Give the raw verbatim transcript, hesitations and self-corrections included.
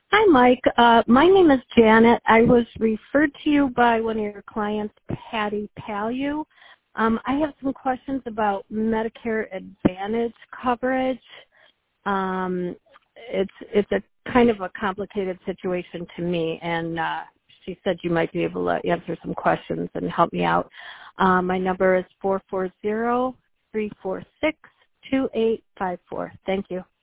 Hi, Mike. Uh, my name is Janet. I was referred to you by one of your clients, Patty Palu. Um, I have some questions about Medicare Advantage coverage. Um, it's it's a kind of a complicated situation to me, and uh, she said you might be able to answer some questions and help me out. Uh, my number is four four zero, three four six, two eight five four. Thank you.